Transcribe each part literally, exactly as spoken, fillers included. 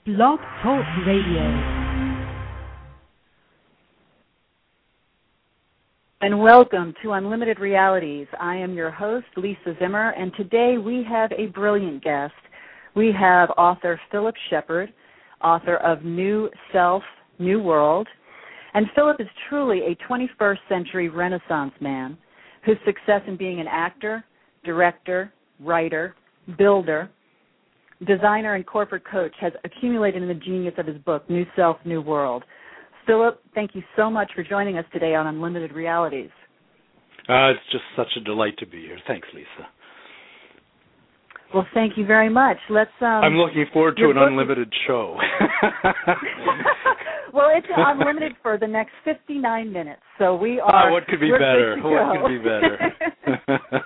Blog Talk Radio. And welcome to Unlimited Realities. I am your host, Lisa Zimmer, and today we have a brilliant guest. We have author Philip Shepherd, author of New Self, New World. And Philip is truly a twenty-first century Renaissance man whose success in being an actor, director, writer, builder, designer, and corporate coach has accumulated in the genius of his book, New Self, New World. Philip, thank you so much for joining us today on Unlimited Realities. Uh, it's just such a delight to be here. Thanks, Lisa. Well, thank you very much. Let's. Um, I'm looking forward to an book... unlimited show. Well, it's unlimited for the next fifty-nine minutes, so we are. Oh, what could be better? What could be better?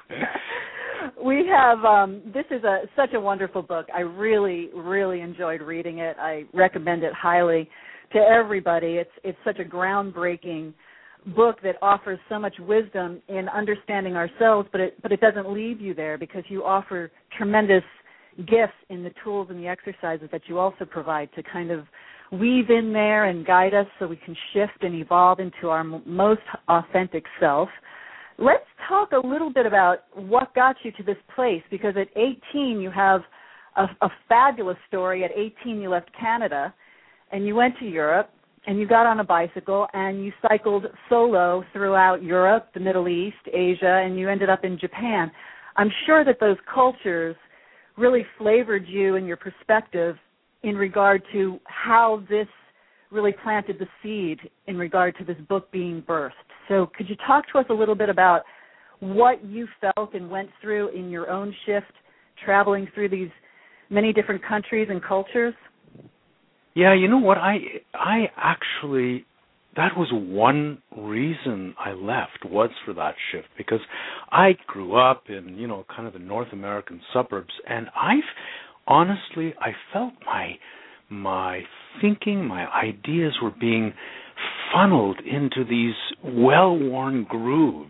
We have, um, this is a such a wonderful book. I really, really enjoyed reading it. I recommend it highly to everybody. It's it's such a groundbreaking book that offers so much wisdom in understanding ourselves, but it but it doesn't leave you there because you offer tremendous gifts in the tools and the exercises that you also provide to kind of weave in there and guide us so we can shift and evolve into our m- most authentic self. Let's talk a little bit about what got you to this place, because at eighteen you have a, a fabulous story. At eighteen you left Canada and you went to Europe and you got on a bicycle and you cycled solo throughout Europe, the Middle East, Asia, and you ended up in Japan. I'm sure that those cultures really flavored you and your perspective in regard to how this really planted the seed in regard to this book being birthed. So could you talk to us a little bit about what you felt and went through in your own shift, traveling through these many different countries and cultures? Yeah, you know what? I I actually, that was one reason I left, was for that shift, because I grew up in, you know, kind of the North American suburbs, and I've, honestly, I felt my my thinking, my ideas were being funneled into these well-worn grooves,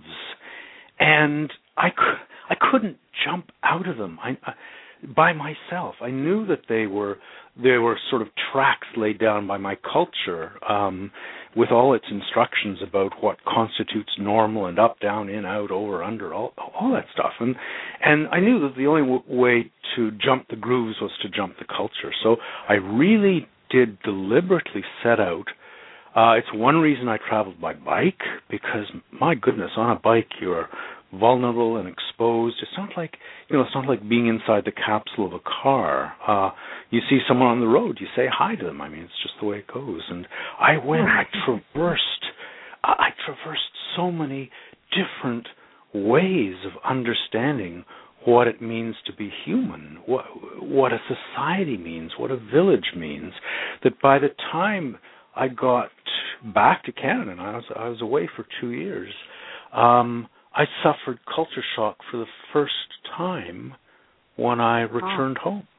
and I, I couldn't jump out of them I, I, by myself. I knew that they were they were sort of tracks laid down by my culture, um, with all its instructions about what constitutes normal and up, down, in, out, over, under, all all that stuff. And and I knew that the only w- way to jump the grooves was to jump the culture. So I really did deliberately set out. Uh, it's one reason I traveled by bike, because, my goodness, on a bike you're vulnerable and exposed. It's not like, you know, it's not like being inside the capsule of a car. Uh, you see someone on the road, you say hi to them. I mean, it's just the way it goes. And I went, I traversed, I traversed so many different ways of understanding what it means to be human, what what a society means, what a village means, that by the time I got back to Canada, and I was I was away for two years, um, I suffered culture shock for the first time when I returned oh. home,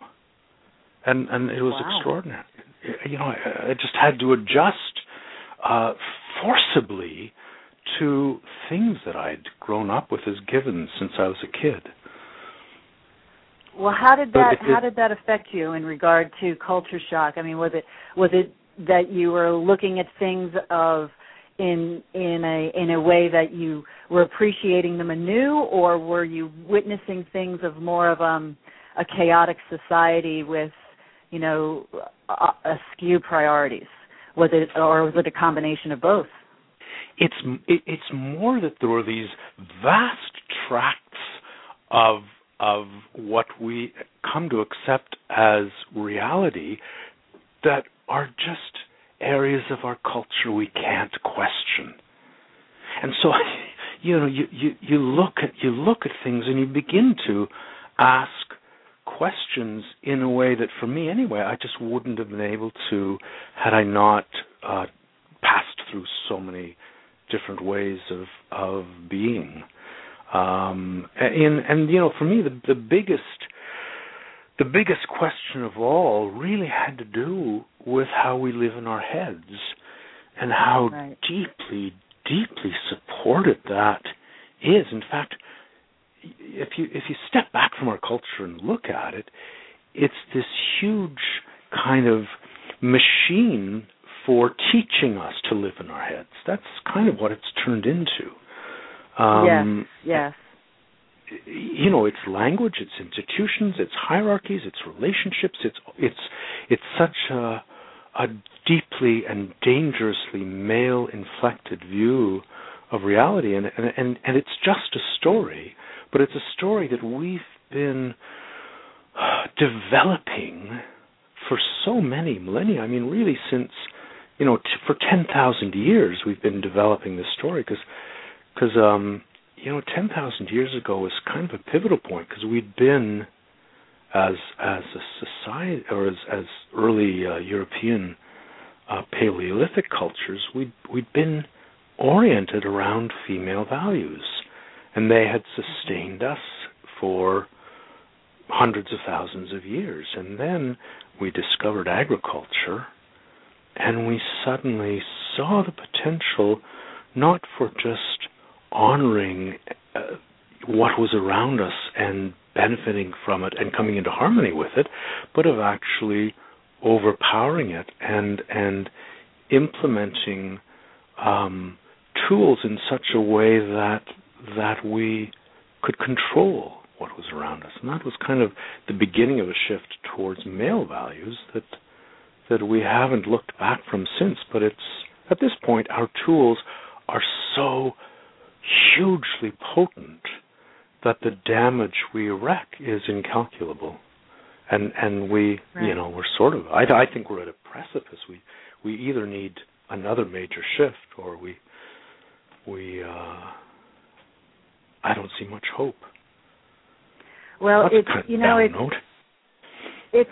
and and it was wow. extraordinary. You know, I, I just had to adjust uh, forcibly to things that I'd grown up with as givens since I was a kid. Well, how did that how did that affect you in regard to culture shock? I mean, was it was it that you were looking at things of in in a in a way that you were appreciating them anew, or were you witnessing things of more of um, a chaotic society with, you know, askew priorities? Was it, or was it a combination of both? It's it, it's more that there were these vast tracts of of what we come to accept as reality that are just areas of our culture we can't question. And so, you know, you, you, you look at you look at things and you begin to ask questions in a way that, for me anyway, I just wouldn't have been able to had I not uh, passed through so many different ways of of being. Um, and, and you know, for me, the, the biggest the biggest question of all really had to do with how we live in our heads and how right. deeply, deeply supported that is. In fact, if you if you step back from our culture and look at it, it's this huge kind of machine for teaching us to live in our heads. That's kind of what it's turned into. Um, yes, yes. You know, it's language, it's institutions, it's hierarchies, it's relationships. It's it's it's such a, a deeply and dangerously male-inflected view of reality, and and and, and it's just a story, but it's a story that we've been developing for so many millennia. I mean, really, since you know, t- for ten thousand years, we've been developing this story because. Because, um, you know, ten thousand years ago was kind of a pivotal point because we'd been, as as a society, or as, as early uh, European uh, Paleolithic cultures, we'd, we'd been oriented around female values. And they had sustained us for hundreds of thousands of years. And then we discovered agriculture, and we suddenly saw the potential not for just honoring uh, what was around us and benefiting from it and coming into harmony with it, but of actually overpowering it and and implementing um, tools in such a way that that we could control what was around us. And that was kind of the beginning of a shift towards male values that that we haven't looked back from since. But it's at this point our tools are so hugely potent that the damage we wreak is incalculable, and and we right. you know we're sort of I, I think we're at a precipice. We we either need another major shift, or we we uh, I don't see much hope. Well, That's it's kind of you know it's note. it's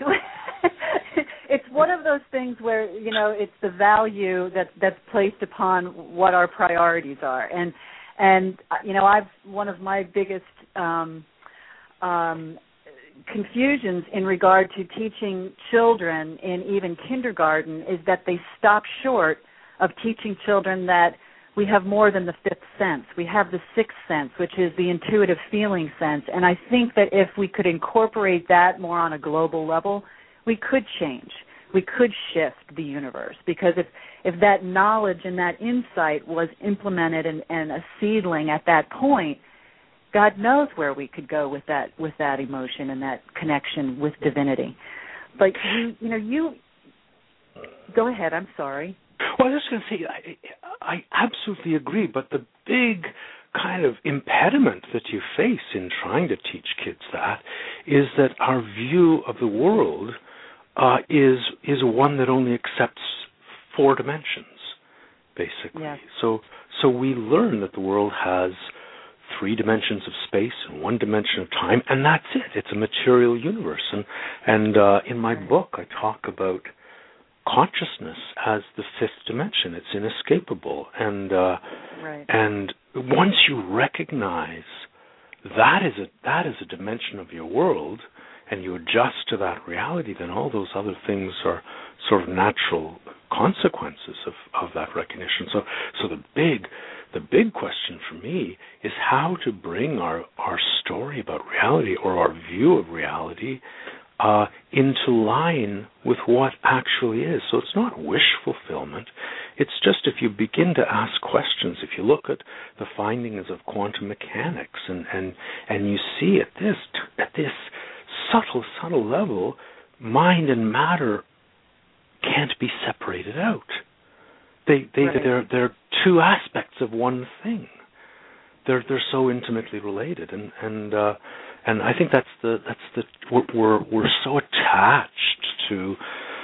it's one of those things where you know it's the value that that's placed upon what our priorities are. And And, you know, I've one of my biggest um, um, confusions in regard to teaching children in even kindergarten is that they stop short of teaching children that we have more than the fifth sense. We have the sixth sense, which is the intuitive feeling sense. And I think that if we could incorporate that more on a global level, we could change. We could shift the universe, because if, if that knowledge and that insight was implemented and, and a seedling at that point, God knows where we could go with that with that emotion and that connection with divinity. But you, you know, you go ahead. I'm sorry. Well, I was just going to say, I, I absolutely agree. But the big kind of impediment that you face in trying to teach kids that is that our view of the world Uh, is is one that only accepts four dimensions, basically. Yes. So so we learn that the world has three dimensions of space and one dimension of time, and that's it. It's a material universe. And and uh, in my book, I talk about consciousness as the fifth dimension. It's inescapable, and uh, right. and once you recognize that is a that is a dimension of your world, and you adjust to that reality, then all those other things are sort of natural consequences of, of that recognition. So so the big the big question for me is how to bring our, our story about reality, or our view of reality, uh, into line with what actually is. So it's not wish fulfillment. It's just, if you begin to ask questions, if you look at the findings of quantum mechanics, and, and, and you see at this at this subtle, subtle level, mind and matter can't be separated out. They, they, right. they're, they're two aspects of one thing. They're, they're so intimately related, and, and, uh, and I think that's the, that's the, we're, we're, we're so attached to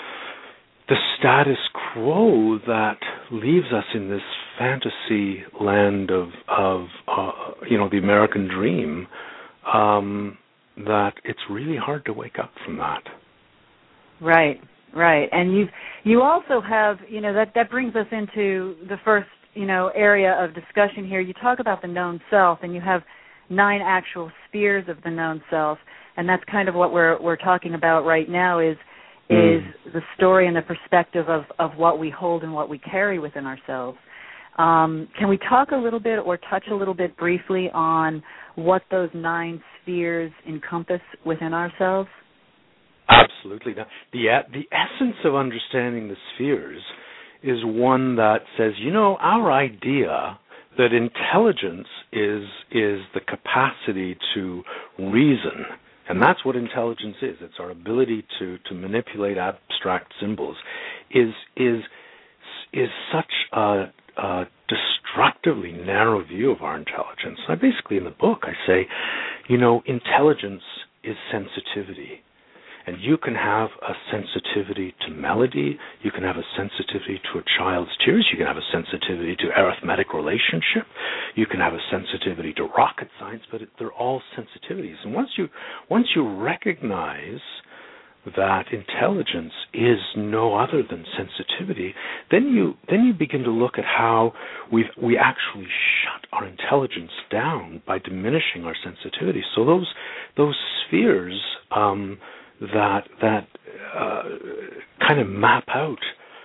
the status quo that leaves us in this fantasy land of, of, uh, you know, the American dream. Um, that it's really hard to wake up from that. Right, right. And you you also have, you know, that, that brings us into the first, you know, area of discussion here. You talk about the known self, and you have nine actual spheres of the known self, and that's kind of what we're we're talking about right now is mm. is the story and the perspective of, of what we hold and what we carry within ourselves. Um, can we talk a little bit or touch a little bit briefly on what those nine spheres encompass within ourselves? Absolutely. Now, the the essence of understanding the spheres is one that says, you know, our idea that intelligence is is the capacity to reason, and that's what intelligence is. It's our ability to, to manipulate abstract symbols. Is is is such a, a destructively narrow view of our intelligence. I basically in the book I say, you know, intelligence is sensitivity. And you can have a sensitivity to melody, you can have a sensitivity to a child's tears, you can have a sensitivity to arithmetic relationship, you can have a sensitivity to rocket science, but it, they're all sensitivities. And once you once you recognize that intelligence is no other than sensitivity, then you then you begin to look at how we we actually shut our intelligence down by diminishing our sensitivity. So those those spheres um, that that uh, kind of map out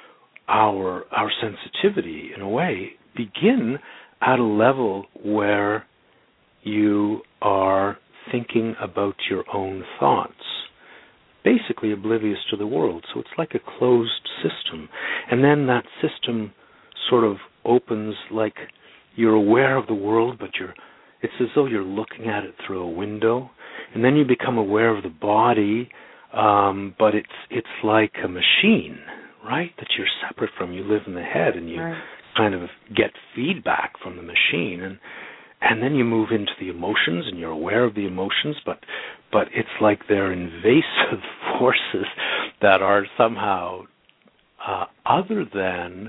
our our sensitivity in a way begin at a level where you are thinking about your own thoughts, basically oblivious to the world. So it's like a closed system, and then that system sort of opens, like you're aware of the world, but you're it's as though you're looking at it through a window. And then you become aware of the body, um, but it's it's like a machine, right, that you're separate from. You live in the head, and you right. kind of get feedback from the machine. And and then you move into the emotions, and you're aware of the emotions, but but it's like they're invasive forces that are somehow uh, other than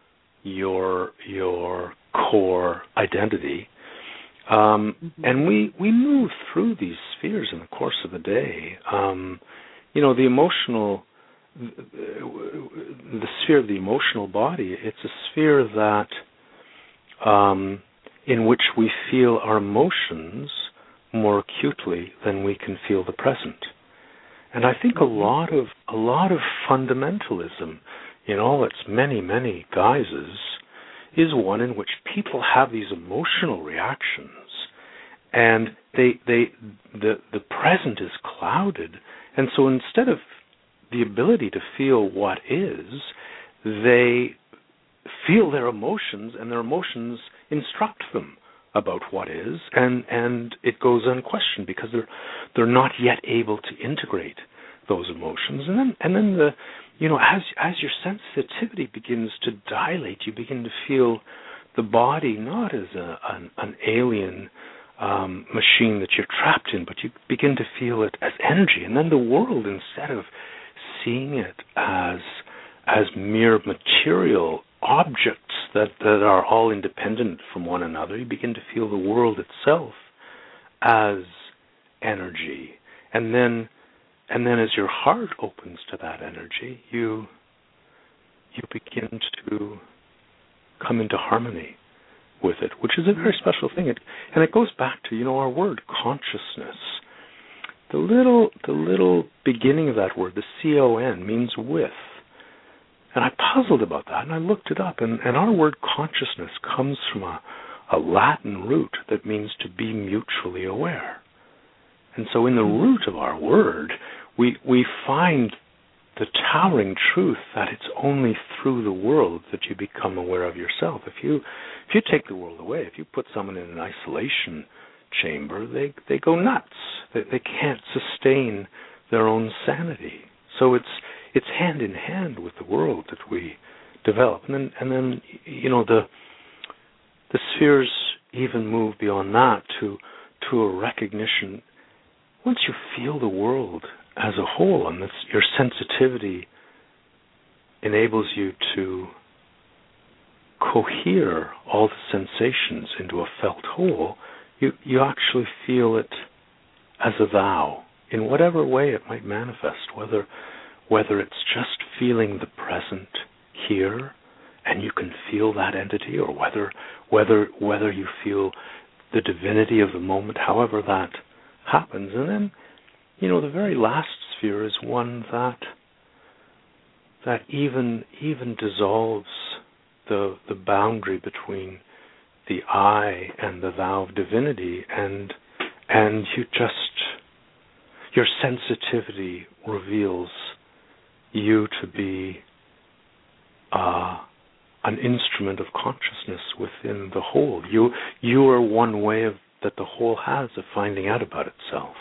your your core identity. Um, mm-hmm. And we, we move through these spheres in the course of a day. Um, you know, the emotional, the sphere of the emotional body, it's a sphere that, um, in which we feel our emotions more acutely than we can feel the present. And I think a lot of a lot of fundamentalism, in all its many, many guises, is one in which people have these emotional reactions, and they they the the present is clouded, and so instead of the ability to feel what is, they feel their emotions, and their emotions instruct them about what is, and and it goes unquestioned because they're they're not yet able to integrate those emotions, and then and then the you know as as your sensitivity begins to dilate, you begin to feel the body not as a, an, an alien um, machine that you're trapped in, but you begin to feel it as energy, and then the world, instead of seeing it as as mere material objects that, that are all independent from one another, you begin to feel the world itself as energy. And then and then as your heart opens to that energy, you you begin to come into harmony with it, which is a very special thing. It, and it goes back to, you know, our word consciousness. The little the little beginning of that word, the C O N, means with. And I puzzled about that, and I looked it up, and, and our word consciousness comes from a, a Latin root that means to be mutually aware. And so in the root of our word, we we find the towering truth that it's only through the world that you become aware of yourself. If you if you take the world away, if you put someone in an isolation chamber, they, they go nuts. They, they can't sustain their own sanity. So it's It's hand in hand with the world that we develop, and then, and then, you know, the the spheres even move beyond that to to a recognition. Once you feel the world as a whole, and this, your sensitivity enables you to cohere all the sensations into a felt whole, you you actually feel it as a thou in whatever way it might manifest, whether. Whether it's just feeling the present here, and you can feel that entity, or whether whether whether you feel the divinity of the moment, however that happens. And then, you know, the very last sphere is one that that even even dissolves the the boundary between the I and the thou of divinity, and and you just your sensitivity reveals you to be uh, an instrument of consciousness within the whole. You you are one way of that the whole has of finding out about itself.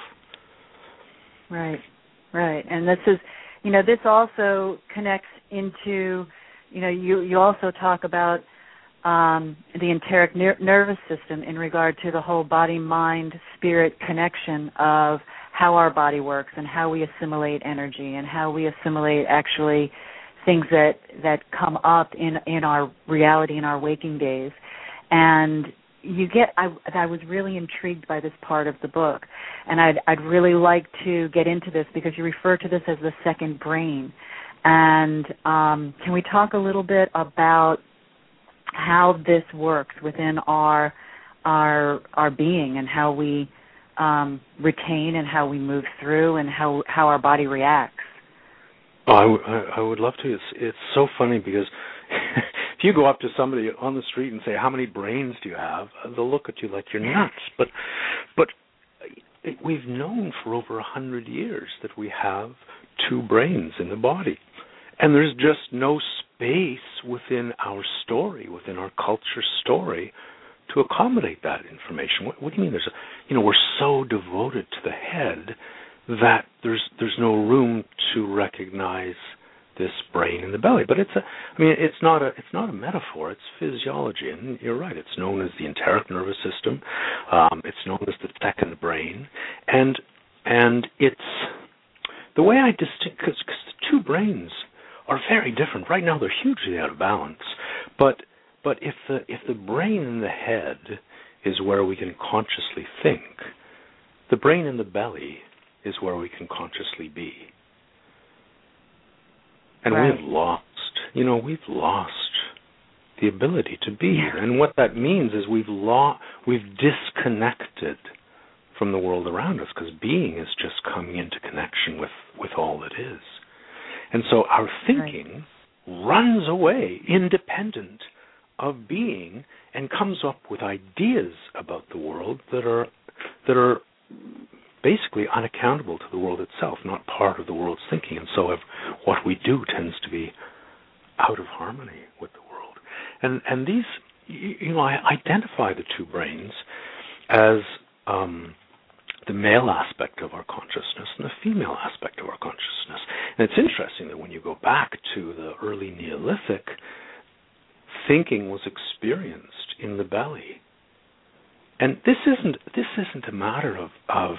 Right, right. And this is, you know, this also connects into, you know, you, you also talk about um, the enteric ner- nervous system in regard to the whole body-mind-spirit connection of how our body works and how we assimilate energy and how we assimilate actually things that, that come up in, in our reality in our waking days. And you get, I, I was really intrigued by this part of the book, and I'd, I'd really like to get into this because you refer to this as the second brain. And um, can we talk a little bit about how this works within our our our being and how we um, retain and how we move through and how, how our body reacts? Oh, I, w- I, I would love to. It's it's so funny because if you go up to somebody on the street and say, "How many brains do you have?" they'll look at you like you're nuts. But but it, we've known for over a hundred years that we have two brains in the body, and there's just no space within our story, within our culture story, to accommodate that information. What, what do you mean? There's a, you know, we're so devoted to the head that there's there's no room to recognize this brain in the belly. But it's a, I mean, it's not a it's not a metaphor. It's physiology, and you're right. It's known as the enteric nervous system. Um, it's known as the second brain, and and it's the way I distinct because the two brains are very different. Right now, they're hugely out of balance. But but if the if the brain in the head is where we can consciously think, the brain in the belly is where we can consciously be. And right. we've lost, you know, we've lost the ability to be. And what that means is we've lost, we've disconnected from the world around us because being is just coming into connection with, with all that is. And so our thinking right. runs away independent of being and comes up with ideas about the world that are that are basically unaccountable to the world itself, not part of the world's thinking. And so if what we do tends to be out of harmony with the world. And and these, you know, I identify the two brains as um, the male aspect of our consciousness and the female aspect of our consciousness. And it's interesting that when you go back to the early Neolithic, thinking was experienced in the belly. And this isn't this isn't a matter of of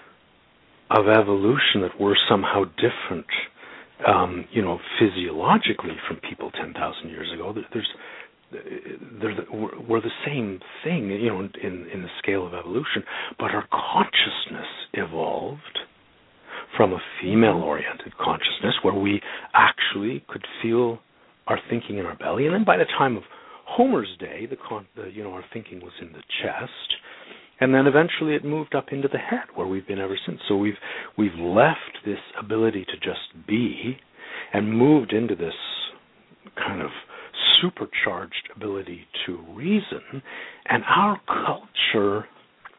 of evolution that we're somehow different, um, you know, physiologically from people ten thousand years ago. There's, there's, we're the same thing, you know, in, in the scale of evolution, but our consciousness evolved from a female-oriented consciousness where we actually could feel our thinking in our belly, and then by the time of Homer's day, the, con- the you know, our thinking was in the chest. And then eventually it moved up into the head, where we've been ever since. So we've we've left this ability to just be and moved into this kind of supercharged ability to reason. And our culture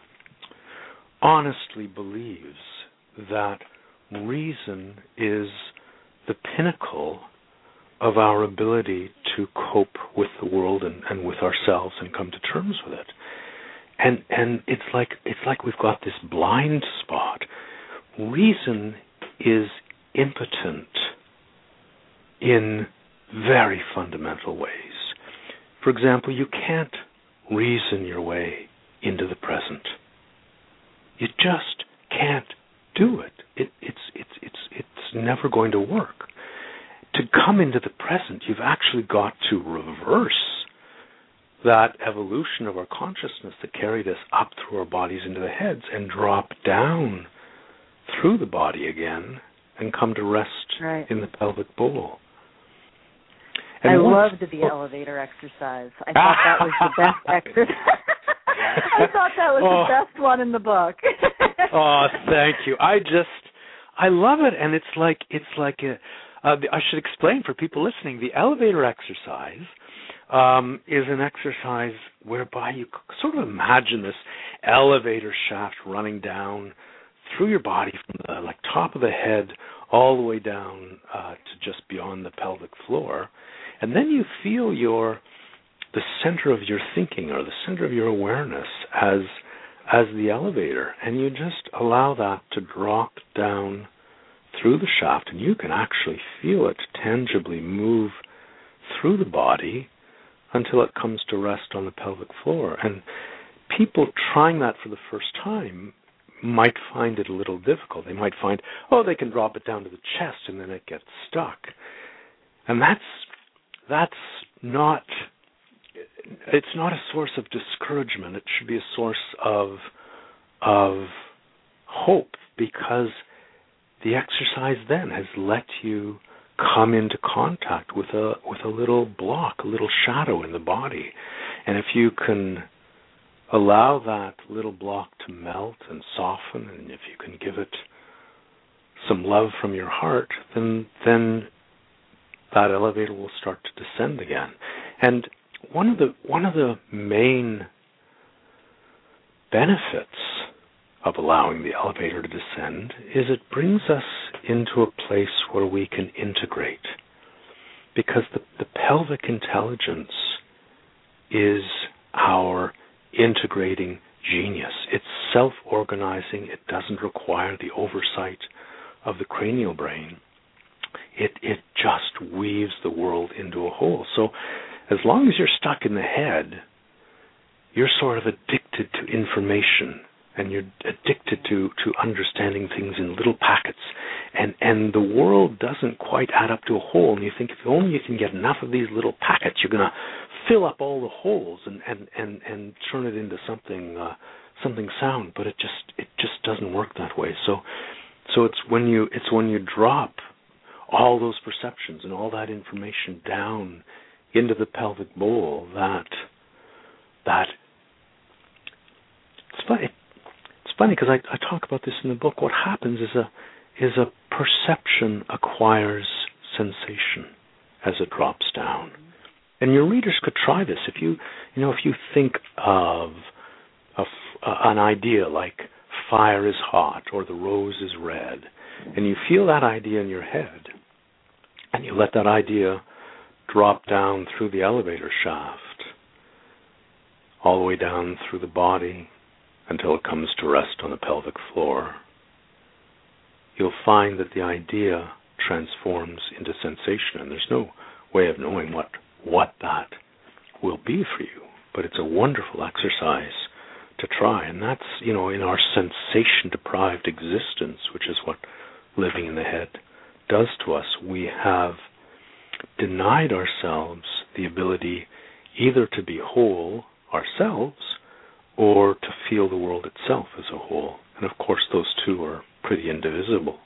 honestly believes that reason is the pinnacle of our ability to cope with the world and, and with ourselves and come to terms with it. And and it's like it's like we've got this blind spot. Reason is impotent in very fundamental ways. For example, you can't reason your way into the present. You just can't do it. It it's it's it's it's never going to work. To come into the present, you've actually got to reverse that evolution of our consciousness that carried us up through our bodies into the heads and drop down through the body again and come to rest right. in the pelvic bowl. And I once, loved the elevator exercise. I thought that was the best exercise. I thought that was oh, the best one in the book. Oh, thank you. I just, I love it. And it's like, it's like a, uh, I should explain for people listening, the elevator exercise Um, is an exercise whereby you sort of imagine this elevator shaft running down through your body from the like top of the head all the way down uh, to just beyond the pelvic floor, and then you feel your the center of your thinking or the center of your awareness as as the elevator, and you just allow that to drop down through the shaft, and you can actually feel it tangibly move through the body until it comes to rest on the pelvic floor. And people trying that for the first time might find it a little difficult. They might find, oh, they can drop it down to the chest and then it gets stuck. And that's that's not it's not a source of discouragement. It should be a source of of hope, because the exercise then has let you come into contact with a with a little block, a little shadow in the body. And if you can allow that little block to melt and soften, and if you can give it some love from your heart, then then that elevator will start to descend again. And one of the one of the main benefits of allowing the elevator to descend is it brings us into a place where we can integrate, because the, the pelvic intelligence is our integrating genius. It's self-organizing. It doesn't require the oversight of the cranial brain. It it just weaves the world into a whole. So as long as you're stuck in the head, you're sort of addicted to information, and you're addicted to, to understanding things in little packets. And, and the world doesn't quite add up to a whole. And you think if only you can get enough of these little packets, you're going to fill up all the holes and, and, and, and turn it into something uh, something sound. But it just it just doesn't work that way. So so it's when you it's when you drop all those perceptions and all that information down into the pelvic bowl that that it's funny. It's funny because I, I talk about this in the book. What happens is a is a perception acquires sensation as it drops down. And your readers could try this. If you you know if you think of a, uh, an idea like fire is hot or the rose is red, and you feel that idea in your head, and you let that idea drop down through the elevator shaft, all the way down through the body until it comes to rest on the pelvic floor, you'll find that the idea transforms into sensation, and there's no way of knowing what what that will be for you, but it's a wonderful exercise to try. And that's, you know, in our sensation-deprived existence, which is what living in the head does to us, we have denied ourselves the ability either to be whole ourselves or to feel the world itself as a whole. And of course, those two are pretty indivisible.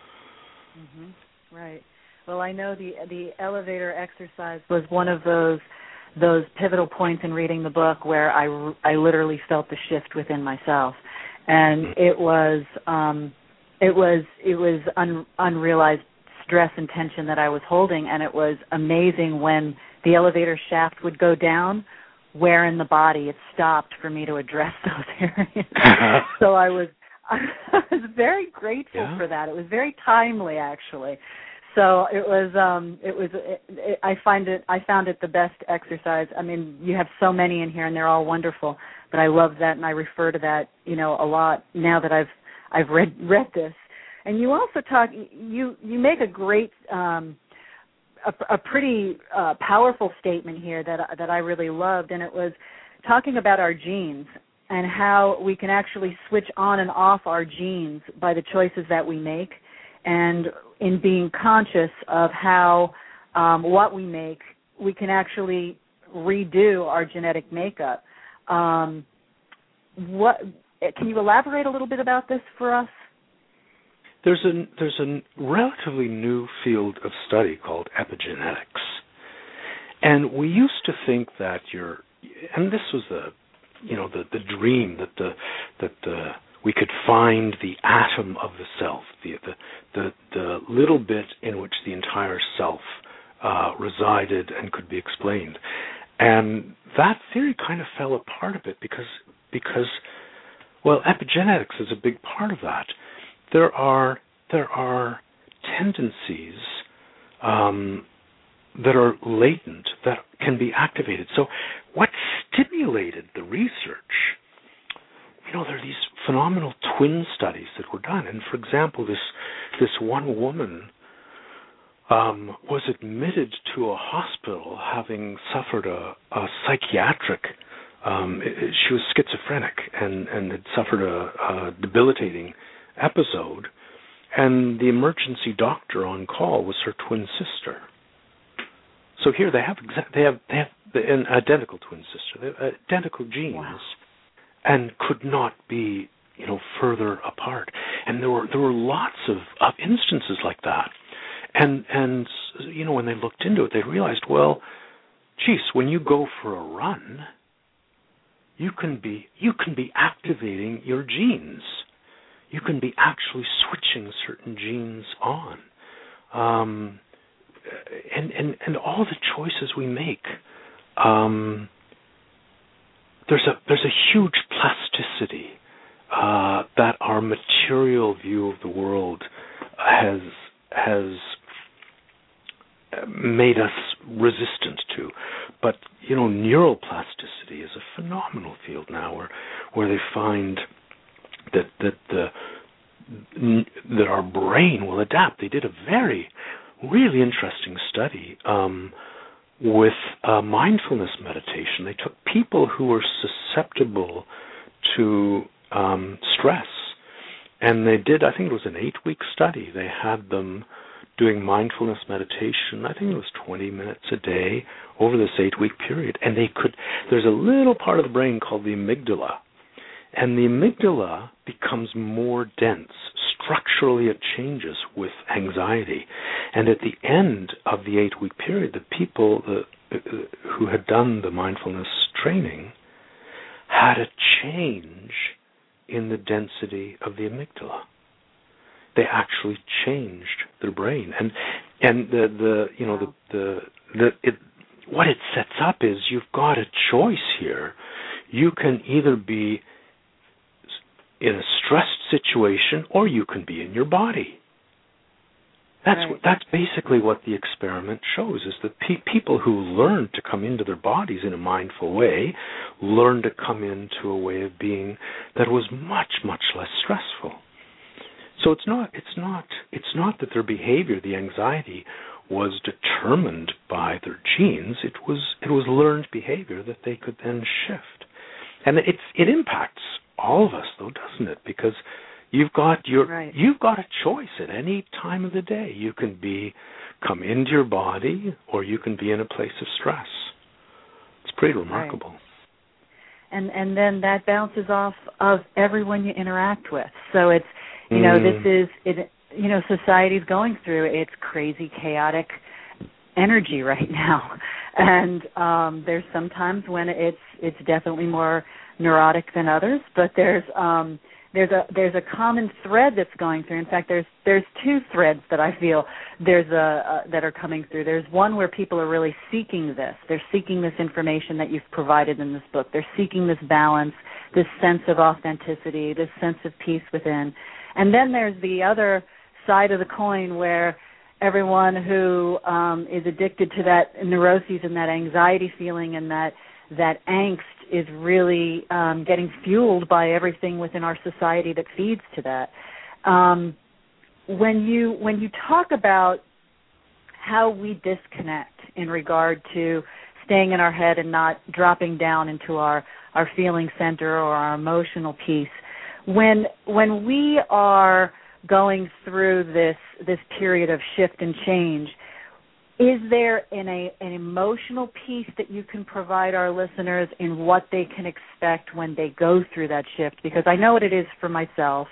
Mm-hmm. Right. Well, I know the the elevator exercise was one of those those pivotal points in reading the book where I, I literally felt the shift within myself, and it was um, it was it was un, unrealized stress and tension that I was holding, and it was amazing when the elevator shaft would go down, where in the body it stopped for me to address those areas. So I was I was very grateful yeah. for that. It was very timely, actually. So it was, um, it was. It, it, I find it. I found it the best exercise. I mean, you have so many in here, and they're all wonderful. But I love that, and I refer to that, you know, a lot now that I've I've read read this. And you also talk. You you make a great, um, a, a pretty uh, powerful statement here that that I really loved, and it was talking about our genes and how we can actually switch on and off our genes by the choices that we make, and in being conscious of how um, what we make, we can actually redo our genetic makeup. Um, what can you elaborate a little bit about this for us? There's a there's a relatively new field of study called epigenetics, and we used to think that your and this was the you know the, the dream that the that the we could find the atom of the self, the the the, the little bit in which the entire self uh, resided and could be explained. And that theory kind of fell apart a bit because because well, epigenetics is a big part of that. there are there are tendencies um, that are latent that can be activated. So what stimulated the research? You know, there are these phenomenal twin studies that were done. And for example, this this one woman um, was admitted to a hospital having suffered a, a psychiatric, um, she was schizophrenic and, and had suffered a, a debilitating episode. And the emergency doctor on call was her twin sister. So here they have they have they have an identical twin sister, they have identical genes. Wow. And could not be, you know, further apart. And there were there were lots of, of instances like that. And and you know, when they looked into it, they realized, well, geez, when you go for a run, you can be you can be activating your genes. You can be actually switching certain genes on. Um, and and and all the choices we make. Um, There's a there's a huge plasticity uh, that our material view of the world has has made us resistant to, but you know, neuroplasticity is a phenomenal field now, where where they find that that the that our brain will adapt. They did a very really interesting study. Um, with uh, mindfulness meditation. They took people who were susceptible to um, stress, and they did, I think it was an eight-week study. They had them doing mindfulness meditation, I think it was twenty minutes a day over this eight-week period, and they could, there's a little part of the brain called the amygdala, and the amygdala becomes more dense. Structurally, it changes with anxiety. And at the end of the eight-week period, the people that, uh, who had done the mindfulness training had a change in the density of the amygdala. They actually changed their brain. And and the, the you know the the, the it, what it sets up is you've got a choice here. You can either be in a stressed situation, or you can be in your body. That's right. what, that's basically what the experiment shows, is that pe- people who learn to come into their bodies in a mindful way learn to come into a way of being that was much, much less stressful. So it's not it's not it's not that their behavior, the anxiety, was determined by their genes. It was it was learned behavior that they could then shift. And it's it impacts all of us, though, doesn't it? Because you've got your right. you've got a choice at any time of the day. You can be come into your body, or you can be in a place of stress. It's pretty remarkable. Right. And and then that bounces off of everyone you interact with. So it's you know mm. this is it. You know, society's going through its crazy, chaotic energy right now, and um, there's sometimes when it's it's definitely more neurotic than others, but there's um, there's a there's a common thread that's going through. In fact, there's there's two threads that I feel there's a, a that are coming through. There's one where people are really seeking this. They're seeking this information that you've provided in this book. They're seeking this balance, this sense of authenticity, this sense of peace within. And then there's the other side of the coin where everyone who um, is addicted to that neuroses and that anxiety feeling and that that angst is really um, getting fueled by everything within our society that feeds to that. Um, when you when you talk about how we disconnect in regard to staying in our head and not dropping down into our, our feeling center or our emotional piece, when when we are going through this this period of shift and change, is there an, a, an emotional piece that you can provide our listeners in what they can expect when they go through that shift? Because I know what it is for myself,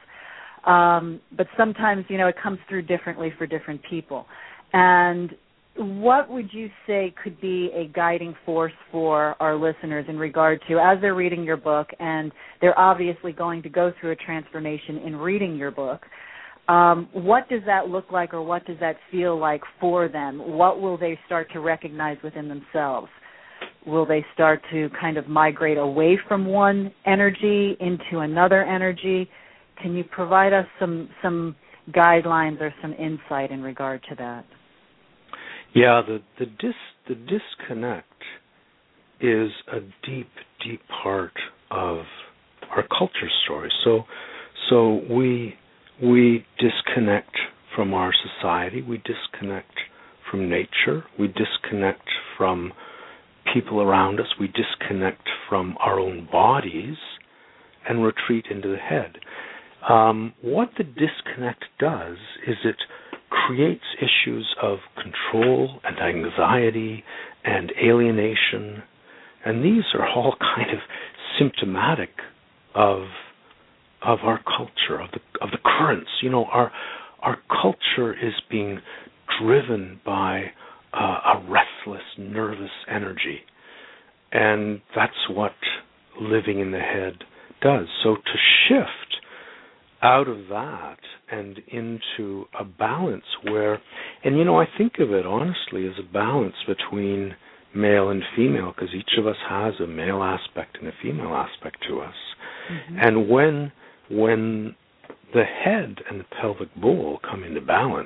um, but sometimes, you know, it comes through differently for different people. And what would you say could be a guiding force for our listeners in regard to, as they're reading your book, and they're obviously going to go through a transformation in reading your book, Um, what does that look like, or what does that feel like for them? What will they start to recognize within themselves? Will they start to kind of migrate away from one energy into another energy? Can you provide us some some guidelines or some insight in regard to that? Yeah, the the dis the disconnect is a deep, deep part of our culture story. So, so we we disconnect from our society. We disconnect from nature. We disconnect from people around us. We disconnect from our own bodies and retreat into the head. Um, what the disconnect does is it creates issues of control and anxiety and alienation, and these are all kind of symptomatic of of our culture, of the of the currents. You know, our our culture is being driven by uh, a restless, nervous energy, and that's what living in the head does. So to shift out of that and into a balance where, and you know, I think of it honestly as a balance between male and female, because each of us has a male aspect and a female aspect to us. Mm-hmm. And when when the head and the pelvic bowl come into balance,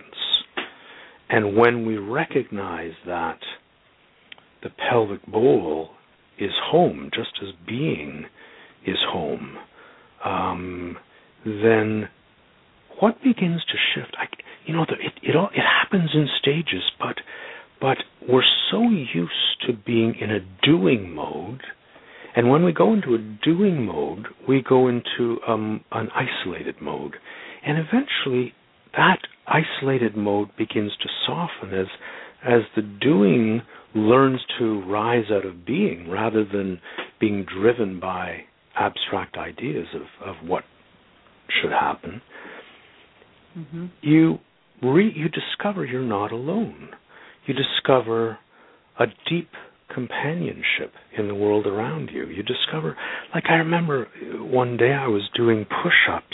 and when we recognize that the pelvic bowl is home, just as being is home, um, then what begins to shift? I, you know, the, it it, all, it happens in stages, but but we're so used to being in a doing mode, and when we go into a doing mode, we go into um, an isolated mode, and eventually that isolated mode begins to soften as as the doing learns to rise out of being rather than being driven by abstract ideas of, of what should happen. Mm-hmm. You re, you discover you're not alone. You discover a deep companionship in the world around you. You discover, like I remember one day I was doing push-ups,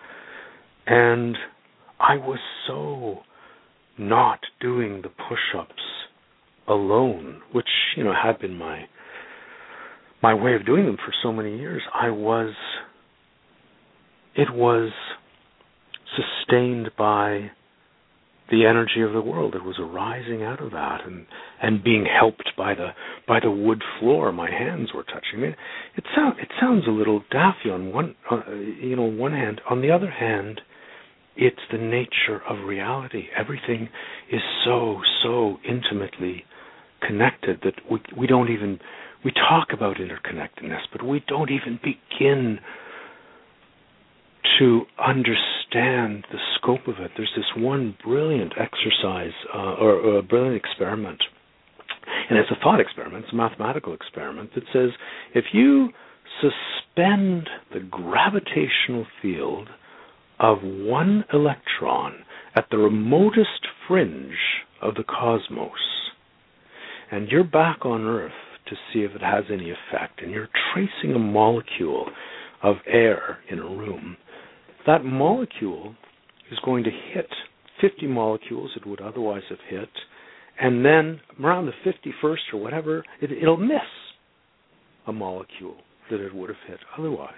and I was so not doing the push-ups alone, which, you know, had been my my way of doing them for so many years. I was, it was sustained by the energy of the world. It was arising out of that, and, and being helped by the by the wood floor my hands were touching. I mean, it sounds it sounds a little daffy on one uh, you know one hand. On the other hand, it's the nature of reality. Everything is so so intimately connected that we we don't even we talk about interconnectedness, but we don't even begin to understand the scope of it. There's this one brilliant exercise uh, or, or a brilliant experiment, and it's a thought experiment, it's a mathematical experiment that says if you suspend the gravitational field of one electron at the remotest fringe of the cosmos, and you're back on Earth to see if it has any effect, and you're tracing a molecule of air in a room, that molecule is going to hit fifty molecules it would otherwise have hit, and then around the fifty-first or whatever, it, it'll miss a molecule that it would have hit otherwise.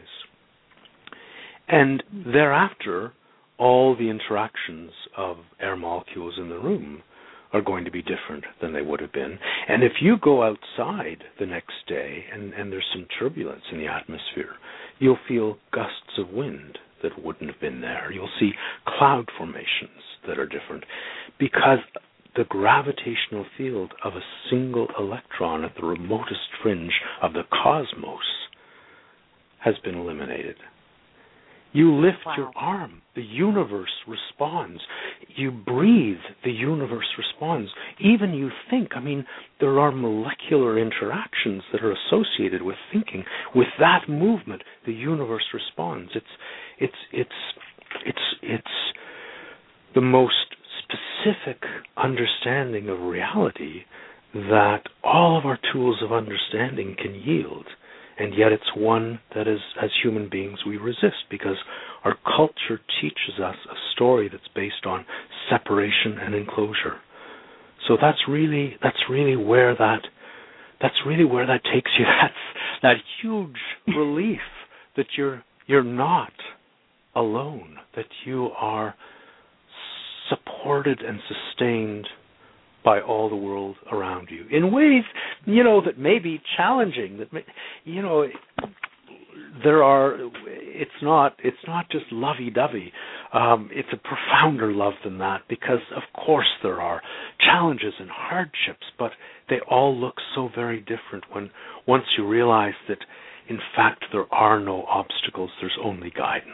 And thereafter, all the interactions of air molecules in the room are going to be different than they would have been. And if you go outside the next day and, and there's some turbulence in the atmosphere, you'll feel gusts of wind that wouldn't have been there. You'll see cloud formations that are different because the gravitational field of a single electron at the remotest fringe of the cosmos has been eliminated. You lift wow. your arm, the universe responds. You breathe, the universe responds. Even you think, I mean, there are molecular interactions that are associated with thinking. With that movement, the universe responds. It's it's it's it's it's the most specific understanding of reality that all of our tools of understanding can yield. And yet it's one that is, as human beings, we resist because our culture teaches us a story that's based on separation and enclosure. So that's really that's really where that that's really where that takes you. That's that huge relief that you're you're not alone, that you are supported and sustained by all the world around you in ways, you know, that may be challenging, that may, you know, there are, it's not, it's not just lovey-dovey. Um, it's a profounder love than that, because of course there are challenges and hardships, but they all look so very different when once you realize that, in fact, there are no obstacles, there's only guidance.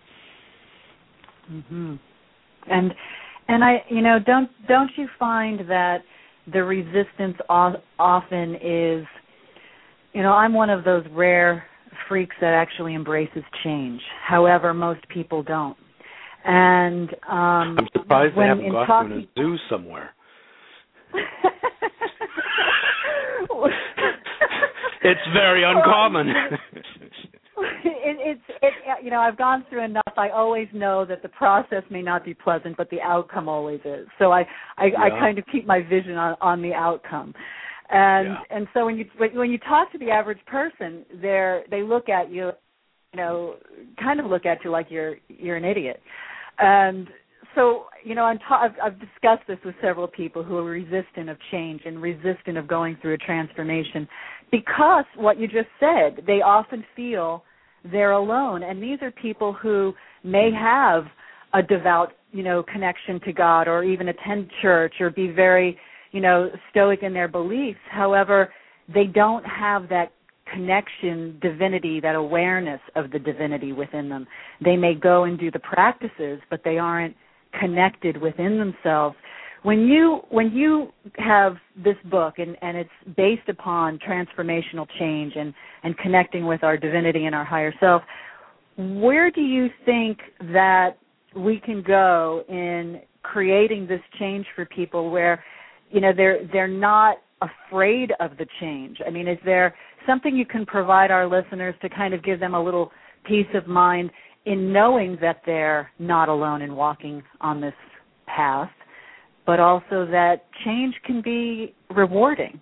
Mm-hmm. And and I, you know, don't don't you find that the resistance often is, you know, I'm one of those rare freaks that actually embraces change. However, most people don't. And um, I'm surprised when they haven't in got talking, to in a zoo somewhere. It's very uncommon. Well, it, it's, it, you know, I've gone through enough. I always know that the process may not be pleasant, but the outcome always is. So I, I, yeah. I kind of keep my vision on, on the outcome. And yeah. and so when you when you talk to the average person, they're they look at you, you know, kind of look at you like you're you're an idiot. And so, you know, I'm ta- I've, I've discussed this with several people who are resistant of change and resistant of going through a transformation, because what you just said, they often feel they're alone. And these are people who may have a devout, you know, connection to God, or even attend church, or be very, you know, stoic in their beliefs. However, they don't have that connection, divinity, that awareness of the divinity within them. They may go and do the practices, but they aren't connected within themselves. When you when you have this book, and, and it's based upon transformational change and, and connecting with our divinity and our higher self, where do you think that we can go in creating this change for people where, you know, they're they're not afraid of the change? I mean, is there something you can provide our listeners to kind of give them a little peace of mind in knowing that they're not alone in walking on this path, but also that change can be rewarding?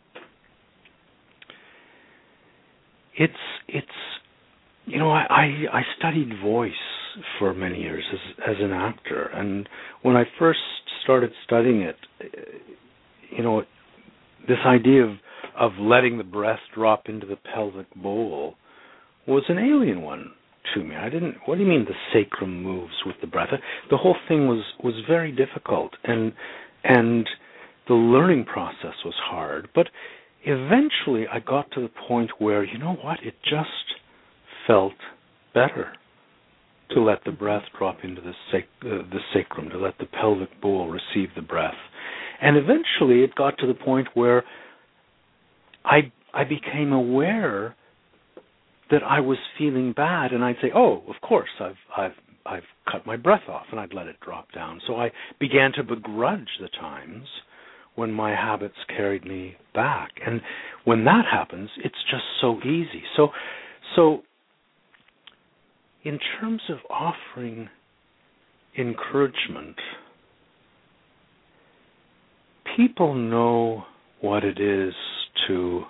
It's it's you know I, I, I studied voice for many years as as an actor, and when I first started studying it, you know, this idea of of letting the breath drop into the pelvic bowl was an alien one to me. I didn't. What do you mean the sacrum moves with the breath? The whole thing was was very difficult, and and the learning process was hard. But eventually, I got to the point where, you know what, it just felt better to let the breath drop into the sac- uh, the sacrum, to let the pelvic bowl receive the breath, and eventually, it got to the point where I I became aware that I was feeling bad, and I'd say, "Oh, of course, I've I've I've cut my breath off," and I'd let it drop down. So I began to begrudge the times when my habits carried me back, and when that happens, it's just so easy. So, so in terms of offering encouragement, people know what it is to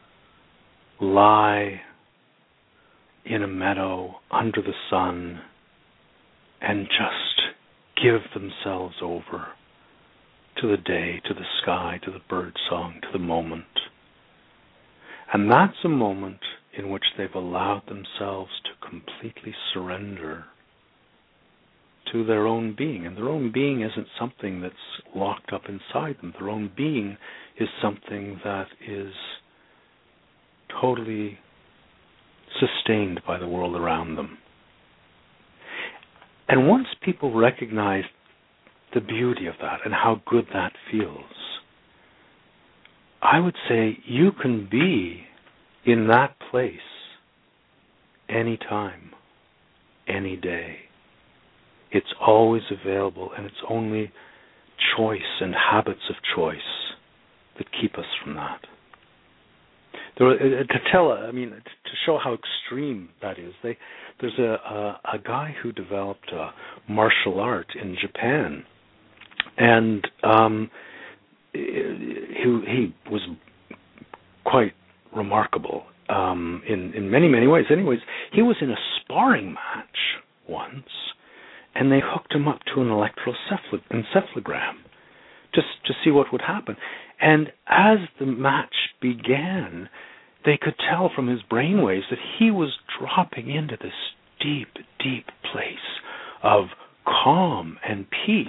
lie in a meadow under the sun and just give themselves over to the day, to the sky, to the bird song, to the moment. And that's a moment in which they've allowed themselves to completely surrender to their own being. And their own being isn't something that's locked up inside them. Their own being is something that is totally sustained by the world around them. And once people recognize the beauty of that and how good that feels, I would say you can be in that place anytime, any day. It's always available, and it's only choice and habits of choice that keep us from that. There, uh, to tell, I mean, to show how extreme that is, they, there's a, a, a guy who developed a martial art in Japan, and um, he, he was quite remarkable um, in, in many, many ways. Anyways, he was in a sparring match once, and they hooked him up to an electroencephalogram just to see what would happen. And as the match began, they could tell from his brainwaves that he was dropping into this deep, deep place of calm and peace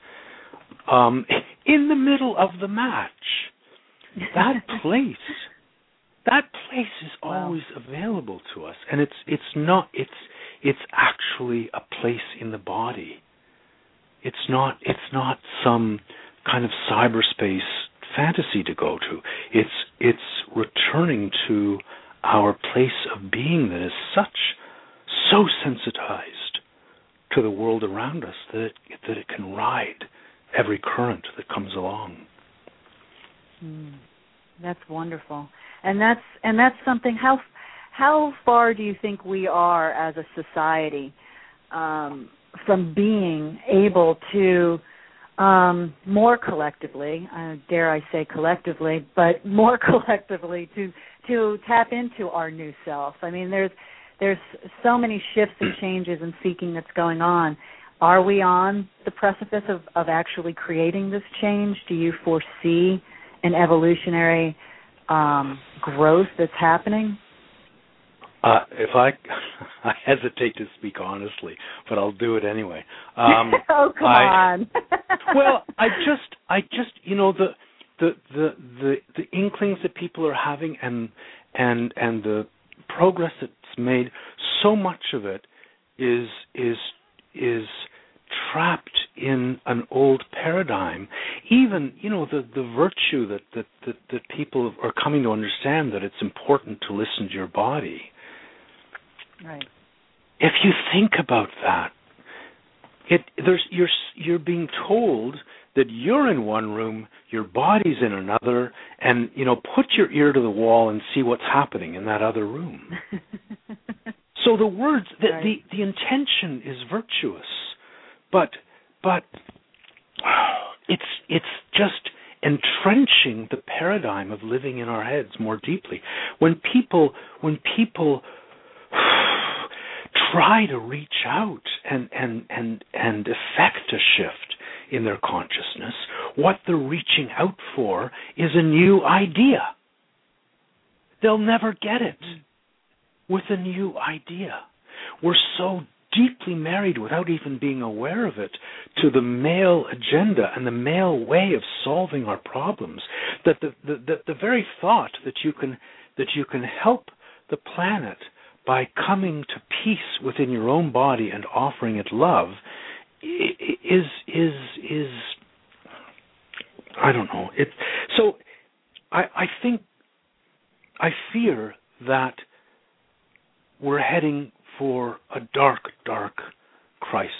um, in the middle of the match. That place, that place is wow. always available to us, and it's it's not it's it's actually a place in the body. It's not it's not some kind of cyberspace fantasy to go to. It's it's returning to our place of being that is such so sensitized to the world around us that it, that it can ride every current that comes along. Mm, that's wonderful, and that's and that's something. How how far do you think we are as a society um, from being able to um, more collectively, uh, dare I say collectively, but more collectively to to tap into our new self? I mean, there's there's so many shifts and changes and seeking that's going on. Are we on the precipice of, of actually creating this change? Do you foresee an evolutionary um, growth that's happening? Uh, if I, I hesitate to speak honestly, but I'll do it anyway. Um, oh come I, on! well, I just, I just, you know, the, the, the, the, the inklings that people are having, and and and the progress that's made. So much of it is is is trapped in an old paradigm. Even, you know, the, the virtue that, that, that, that people are coming to understand, that it's important to listen to your body. Right. If you think about that, it there's you're you're being told that you're in one room, your body's in another, and, you know, put your ear to the wall and see what's happening in that other room. So the words, the, right. the the intention is virtuous, but but it's it's just entrenching the paradigm of living in our heads more deeply. When people when people try to reach out and and and and effect a shift in their consciousness, what they're reaching out for is a new idea. They'll never get it with a new idea. We're so deeply married, without even being aware of it, to the male agenda and the male way of solving our problems, that the, the, the, the very thought that you can that you can help the planet by coming to peace within your own body and offering it love is is is I don't know. It so I I think I fear that we're heading for a dark, dark crisis.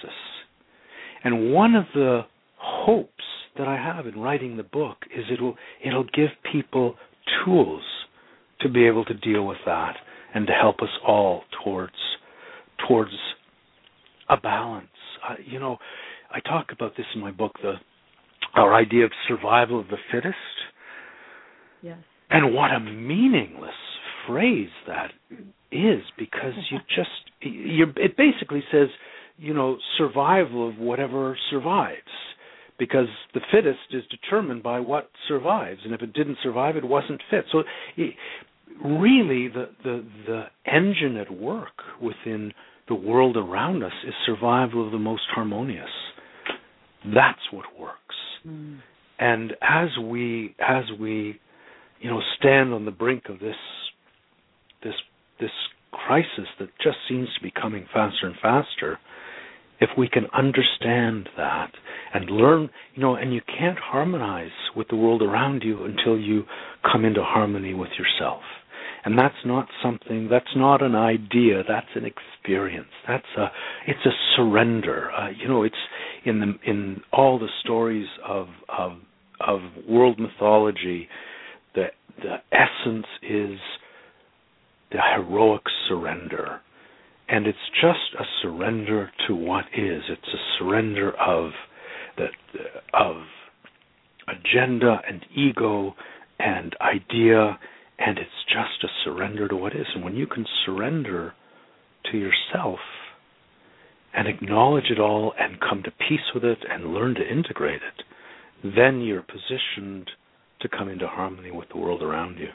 And one of the hopes that I have in writing the book is it'll it'll give people tools to be able to deal with that and to help us all towards towards a balance. Uh, you know, I talk about this in my book, the our idea of survival of the fittest. Yes. And what a meaningless phrase that is, because you just you it basically says, you know, survival of whatever survives, because the fittest is determined by what survives, and if it didn't survive, it wasn't fit. So it, really the, the the engine at work within the world around us is survival of the most harmonious. That's what works. Mm. And as we as we you know stand on the brink of this this this crisis that just seems to be coming faster and faster, if we can understand that and learn, you know, and you can't harmonize with the world around you until you come into harmony with yourself. And that's not something, that's not an idea, that's an experience. That's a, it's a surrender. Uh, you know, it's in the in all the stories of of of world mythology, the the essence is the heroic surrender. And it's just a surrender to what is. It's a surrender of the of agenda and ego and idea, and it's just a surrender to what is. And when you can surrender to yourself, and acknowledge it all and come to peace with it and learn to integrate it, then you're positioned to come into harmony with the world around you.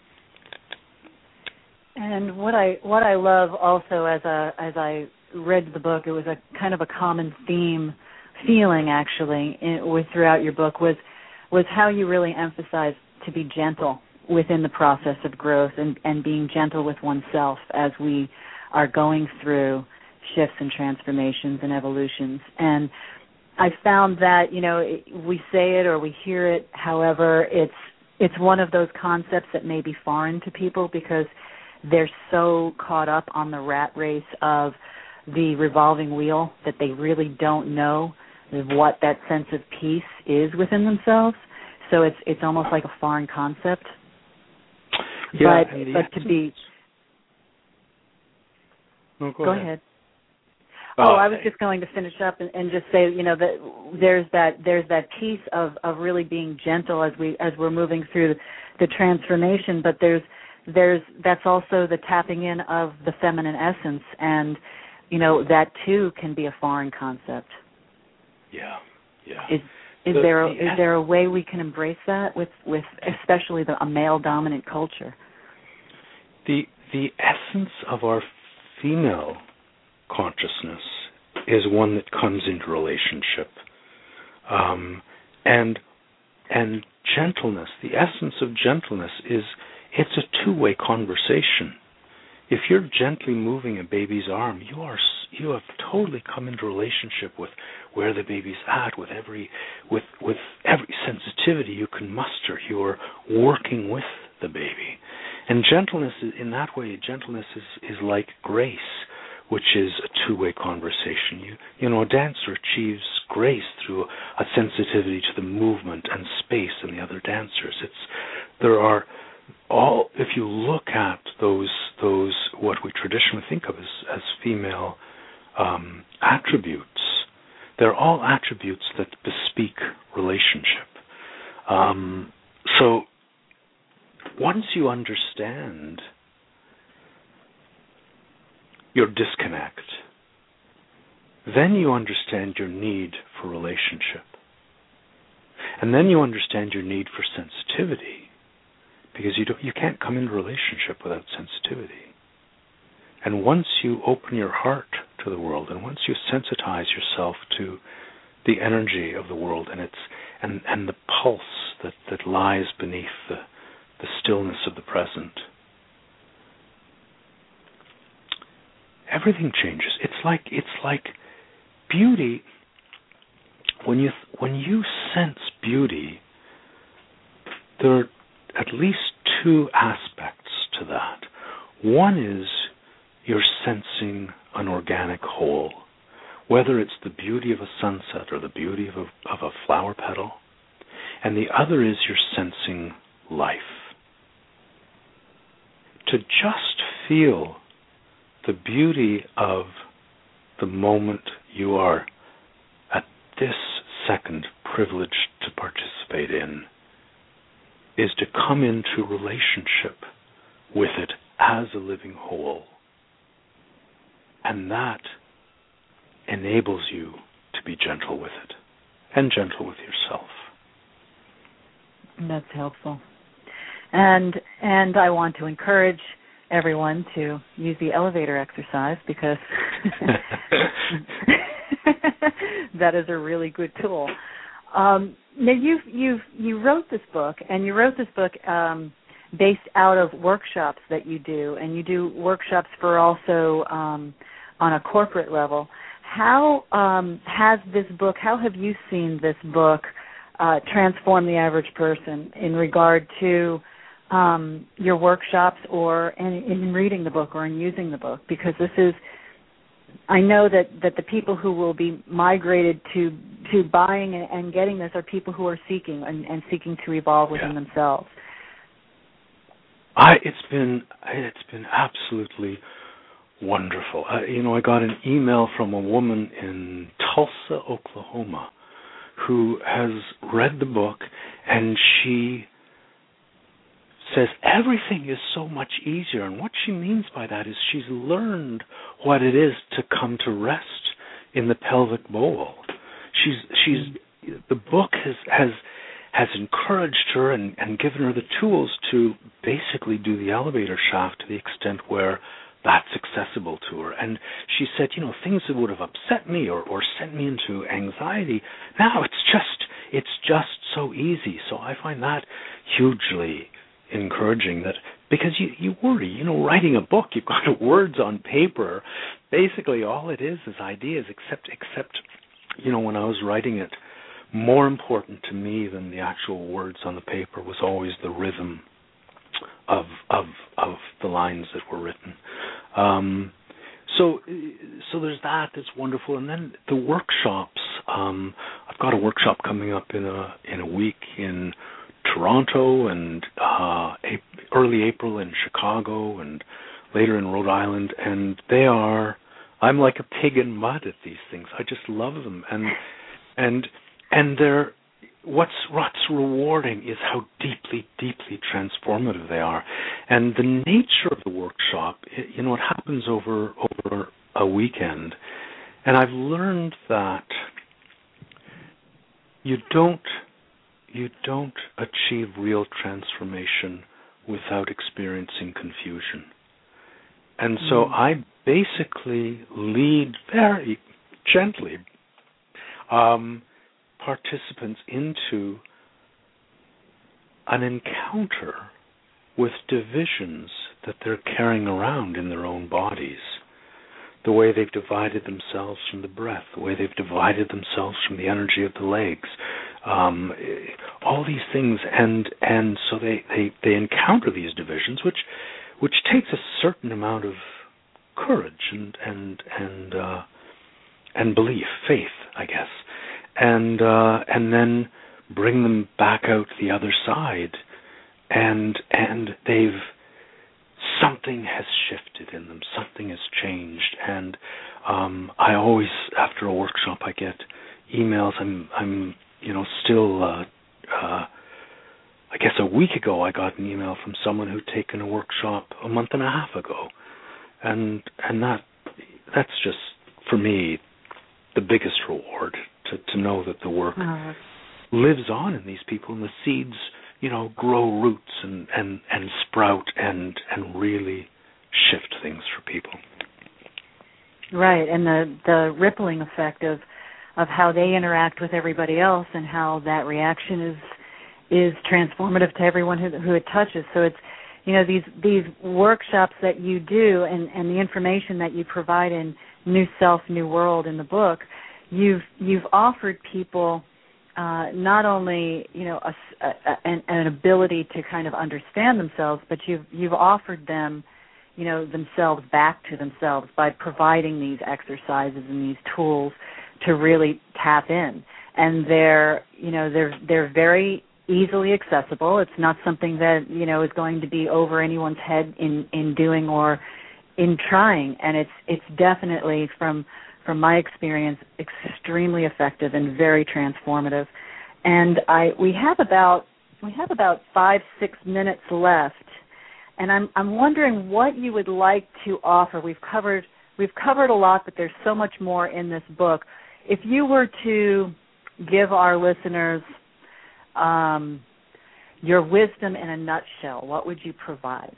And what I what I love also as a as I read the book, it was a kind of a common theme, feeling actually, in, with throughout your book was was how you really emphasize to be gentle within the process of growth and, and being gentle with oneself as we are going through shifts and transformations and evolutions. And I found that, you know, it, we say it or we hear it, however, it's it's one of those concepts that may be foreign to people because they're so caught up on the rat race of the revolving wheel that they really don't know what that sense of peace is within themselves. So it's it's almost like a foreign concept. Yeah, but but to be no, go, go ahead. ahead. Oh, oh, I was just going to finish up and, and just say, you know, that there's that there's that piece of, of really being gentle as we as we're moving through the transformation, but there's there's that's also the tapping in of the feminine essence, and you know that too can be a foreign concept. Yeah, yeah. Is is the, there a, the is there a way we can embrace that with, with especially the, a male dominant culture? The the essence of our female consciousness is one that comes into relationship, um, and and gentleness. The essence of gentleness is it's a two-way conversation. If you're gently moving a baby's arm, you are you have totally come into relationship with where the baby's at, with every with with every sensitivity you can muster. You are working with the baby, and gentleness in that way, gentleness is, is like grace, which is a two-way conversation. You you know, a dancer achieves grace through a sensitivity to the movement and space in the other dancers. It's there are all if you look at those those what we traditionally think of as, as female um, attributes, they're all attributes that bespeak relationship. Um, so once you understand your disconnect, then you understand your need for relationship. And then you understand your need for sensitivity, because you don't, you can't come into relationship without sensitivity. And once you open your heart to the world, and once you sensitize yourself to the energy of the world and its and, and the pulse that, that lies beneath the, the stillness of the present, everything changes. It's like it's like beauty. When you when you sense beauty, there are at least two aspects to that. One is you're sensing an organic whole, whether it's the beauty of a sunset or the beauty of a, of a flower petal, and the other is you're sensing life. To just feel the beauty of the moment you are at this second privileged to participate in is to come into relationship with it as a living whole. And that enables you to be gentle with it and gentle with yourself. That's helpful. And and I want to encourage everyone to use the elevator exercise, because that is a really good tool. Um, now you you you wrote this book, and you wrote this book um, based out of workshops that you do, and you do workshops for also um, on a corporate level. How um, has this book? How have you seen this book uh, transform the average person in regard to um, your workshops, or in, in reading the book, or in using the book? Because this is, I know that, that the people who will be migrated to to buying and getting this are people who are seeking and, and seeking to evolve within yeah. themselves. I it's been it's been absolutely wonderful. Uh, you know, I got an email from a woman in Tulsa, Oklahoma, who has read the book, and she says everything is so much easier. And what she means by that is she's learned what it is to come to rest in the pelvic bowl. She's she's the book has has has encouraged her and, and given her the tools to basically do the elevator shaft to the extent where that's accessible to her. And she said, you know, things that would have upset me or, or sent me into anxiety, now it's just it's just so easy. So I find that hugely encouraging, that because you, you worry, you know, writing a book, you've got words on paper. Basically all it is is ideas, except except you know, when I was writing it, more important to me than the actual words on the paper was always the rhythm of of of the lines that were written. Um, so so there's that. That's wonderful. And then the workshops. Um, I've got a workshop coming up in a in a week in Toronto, and uh, early April in Chicago, and later in Rhode Island. And they are. I'm like a pig in mud at these things. I just love them, and and and they're what's what's rewarding is how deeply, deeply transformative they are, and the nature of the workshop. You know, it happens over over a weekend, and I've learned that you don't you don't achieve real transformation without experiencing confusion. And so mm. I basically lead very gently um, participants into an encounter with divisions that they're carrying around in their own bodies. The way they've divided themselves from the breath, the way they've divided themselves from the energy of the legs, um, all these things. And and so they, they, they encounter these divisions, which which takes a certain amount of courage and and and uh, and belief, faith, I guess, and uh, and then bring them back out the other side, and and they've something has shifted in them, something has changed, and um, I always, after a workshop, I get emails. I'm I'm you know still. Uh, uh, I guess a week ago I got an email from someone who'd taken a workshop a month and a half ago, and and that that's just for me the biggest reward, to, to know that the work oh. lives on in these people, and the seeds, you know, grow roots and, and, and sprout and and really shift things for people. Right, and the the rippling effect of of how they interact with everybody else, and how that reaction is. is transformative to everyone who, who it touches. So it's, you know, these these workshops that you do, and, and the information that you provide in New Self, New World in the book, you've you've offered people uh, not only, you know, a, a, an, an ability to kind of understand themselves, but you've you've offered them, you know, themselves back to themselves by providing these exercises and these tools to really tap in. And they're, you know, they're they're very easily accessible. It's not something that, you know, is going to be over anyone's head in, in doing or in trying. And it's it's definitely, from from my experience, extremely effective and very transformative. And I we have about we have about five, six minutes left. And I'm I'm wondering what you would like to offer. We've covered we've covered a lot, but there's so much more in this book. If you were to give our listeners Um, your wisdom in a nutshell, what would you provide?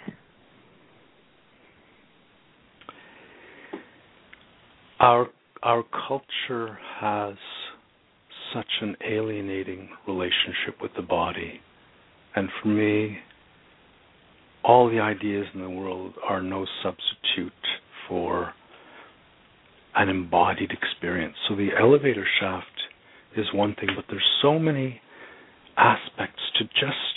Our our culture has such an alienating relationship with the body, and for me, all the ideas in the world are no substitute for an embodied experience. So the elevator shaft is one thing, but there's so many aspects to just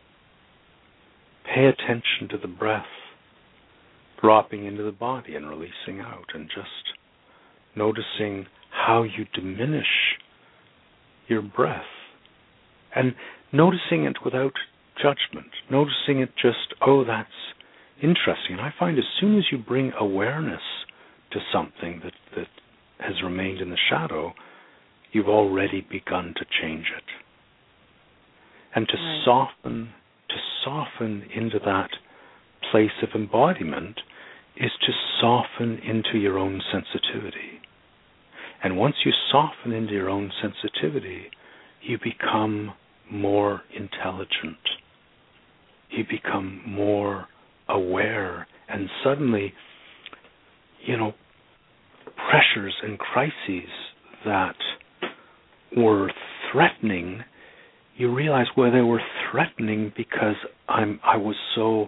pay attention to the breath dropping into the body and releasing out, and just noticing how you diminish your breath, and noticing it without judgment, noticing it just, oh, that's interesting. And I find as soon as you bring awareness to something that, that has remained in the shadow, you've already begun to change it. And to right. soften, to soften into that place of embodiment is to soften into your own sensitivity. And once you soften into your own sensitivity, you become more intelligent. You become more aware. And suddenly, you know, pressures and crises that were threatening, you realize, well, they were threatening because I'm I was so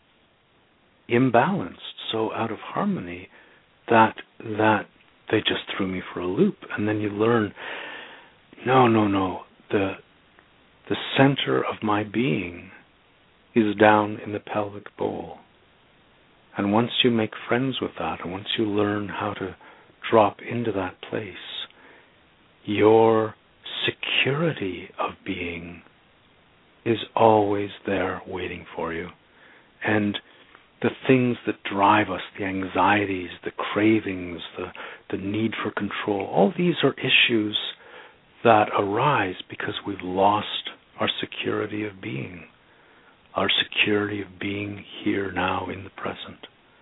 imbalanced, so out of harmony, that that they just threw me for a loop. And then you learn, no, no, no, the the center of my being is down in the pelvic bowl. And once you make friends with that, and once you learn how to drop into that place, your security of being is always there waiting for you. And the things that drive us, the anxieties, the cravings, the, the need for control, all these are issues that arise because we've lost our security of being, our security of being here now in the present.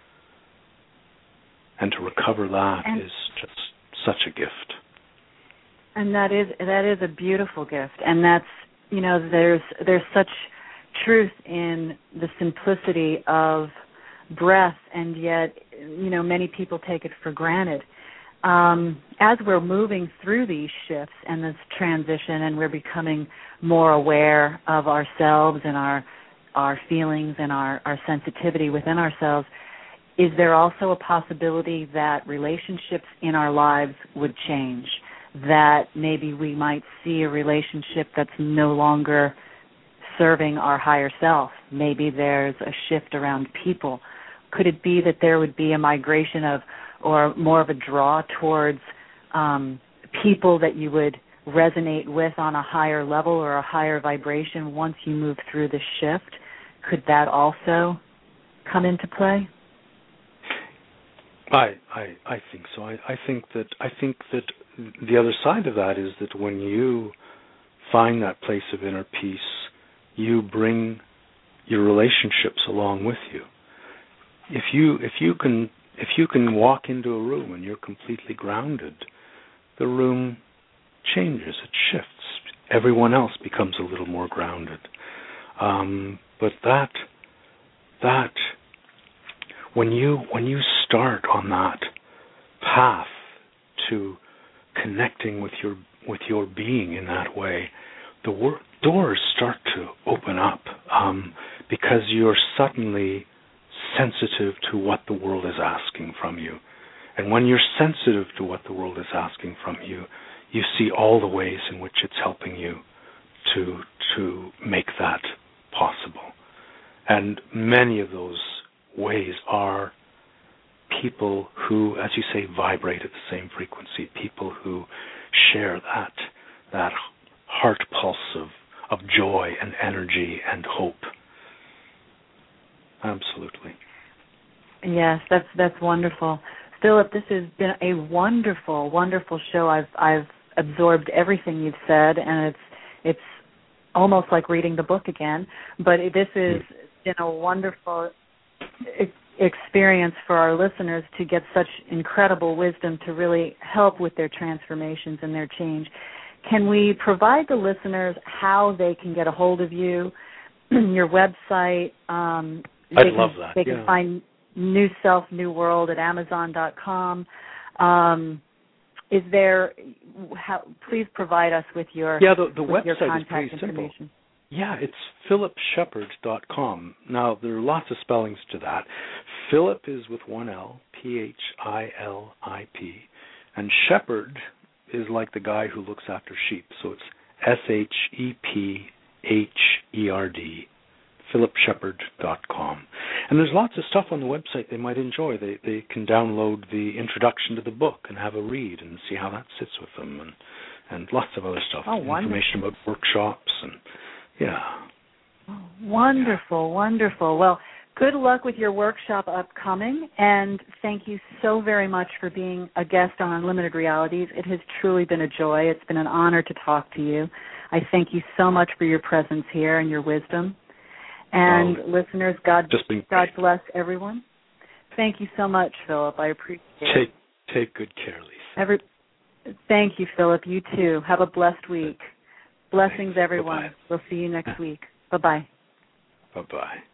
And to recover that and, is just such a gift. And that is that is a beautiful gift. And that's, you know, there's there's such truth in the simplicity of breath, and yet, you know, many people take it for granted. Um, as we're moving through these shifts and this transition, and we're becoming more aware of ourselves and our our feelings and our, our sensitivity within ourselves, is there also a possibility that relationships in our lives would change? That maybe we might see a relationship that's no longer serving our higher self? Maybe there's a shift around people. Could it be that there would be a migration of, or more of a draw towards um, people that you would resonate with on a higher level or a higher vibration once you move through the shift? Could that also come into play? I, I I think so. I, I think that I think that the other side of that is that when you find that place of inner peace, you bring your relationships along with you. If you if you can if you can walk into a room and you're completely grounded, the room changes, it shifts. Everyone else becomes a little more grounded. Um, but that that when you when you start on that path to connecting with your with your being in that way, the wor- doors start to open up um, because you're suddenly sensitive to what the world is asking from you. And when you're sensitive to what the world is asking from you, you see all the ways in which it's helping you to to make that possible. And many of those ways are people who, as you say, vibrate at the same frequency, people who share that that heart pulse of, of joy and energy and hope. Absolutely. Yes, that's that's wonderful. Philip, this has been a wonderful, wonderful show. I've I've absorbed everything you've said, and it's it's almost like reading the book again. But this has been a wonderful experience for our listeners to get such incredible wisdom to really help with their transformations and their change. Can we provide the listeners how they can get a hold of you, your website? Um, I'd can, love that. They yeah. can find New Self, New World at Amazon dot com. Um, is there? How, please provide us with your yeah. The, the with website your contact is pretty information. simple. Yeah, it's philip shepherd dot com. Now, there are lots of spellings to that. Philip is with one L, P H I L I P, and Shepherd is like the guy who looks after sheep, so it's S H E P H E R D, philip shepherd dot com. And there's lots of stuff on the website they might enjoy. They they can download the introduction to the book and have a read and see how that sits with them, and, and lots of other stuff, oh, information about workshops and yeah. Oh, wonderful, yeah. wonderful. Well, good luck with your workshop upcoming, and thank you so very much for being a guest on Unlimited Realities. It has truly been a joy. It's been an honor to talk to you. I thank you so much for your presence here and your wisdom. And oh, listeners, God, God bless everyone. Thank you so much, Philip. I appreciate take, it. Take good care, Lisa. Every, Thank you, Philip. You too. Have a blessed week. Blessings, Thanks. everyone. Bye-bye. We'll see you next week. Bye-bye. Bye-bye.